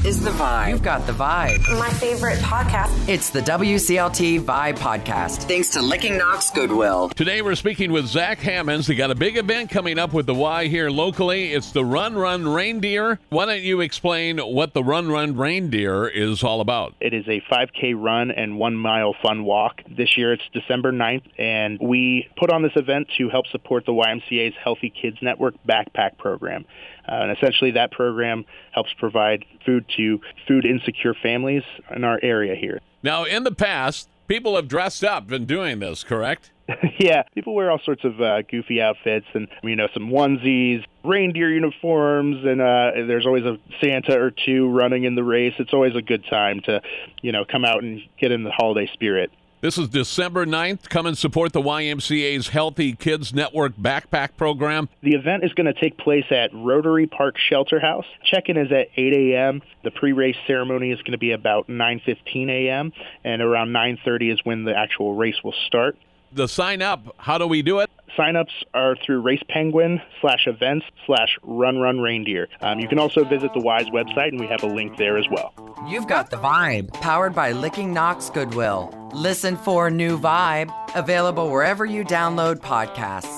is the vibe. You've got the vibe. My favorite podcast. It's the WCLT Vibe Podcast. Thanks to Licking Knox Goodwill. Today we're speaking with Zach Hammonds. They got a big event coming up with the Y here locally. It's the Run Run Reindeer. Why don't you explain what the Run Run Reindeer is all about? It is a 5K run and 1 mile fun walk. This year it's December 9th, and we put on this event to help support the YMCA's Healthy Kids Network backpack program. And essentially that program helps provide food to food insecure families in our area here. Now, in the past, people have dressed up in doing this, correct? Yeah, people wear all sorts of goofy outfits and, some onesies, reindeer uniforms, and there's always a Santa or two running in the race. It's always a good time to, come out and get in the holiday spirit. This is December 9th. Come and support the YMCA's Healthy Kids Network backpack program. The event is going to take place at Rotary Park Shelter House. Check-in is at 8 a.m. The pre-race ceremony is going to be about 9:15 a.m., and around 9:30 is when the actual race will start. The sign up, how do we do it? Sign-ups are through RacePenguin/events/Run Run Reindeer. You can also visit the Y's website, and we have a link there as well. You've got the vibe. Powered by Licking Knox Goodwill. Listen for New Vibe. Available wherever you download podcasts.